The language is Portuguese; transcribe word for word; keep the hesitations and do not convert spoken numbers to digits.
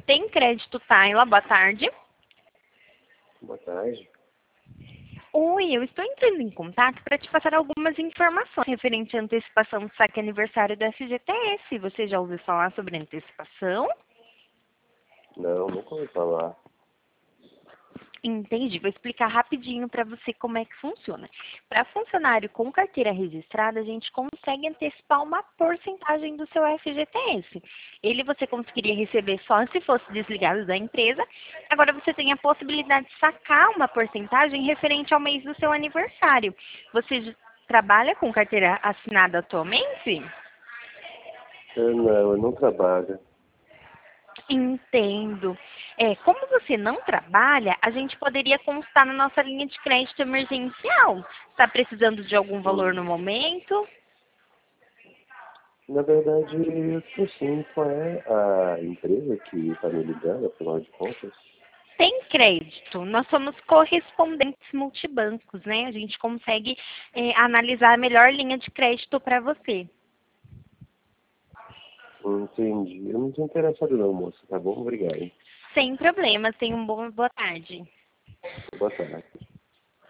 Tem crédito, Tayla? Boa tarde. Boa tarde. Oi, eu estou entrando em contato para te passar algumas informações referente à antecipação do saque aniversário do F G T S. Você já ouviu falar sobre antecipação? Não, nunca ouvi falar. Entendi. Vou explicar rapidinho para você como é que funciona. Para funcionário com carteira registrada, a gente consegue antecipar uma porcentagem do seu F G T S. Ele você conseguiria receber só se fosse desligado da empresa. Agora você tem a possibilidade de sacar uma porcentagem referente ao mês do seu aniversário. Você j- trabalha com carteira assinada atualmente? Eu não, eu não trabalho. Entendo. É, como você não trabalha, a gente poderia constar na nossa linha de crédito emergencial. Está precisando de algum valor Hum. no momento? Na verdade, eu tô sim, qual é a empresa que está me ligando, afinal de contas? Tem crédito. Nós somos correspondentes multibancos, né? A gente consegue é, analisar a melhor linha de crédito para você. Entendi. Eu não estou interessado não, moça, tá bom? Obrigado. Sem problemas. Tenha uma boa boa tarde. Boa tarde.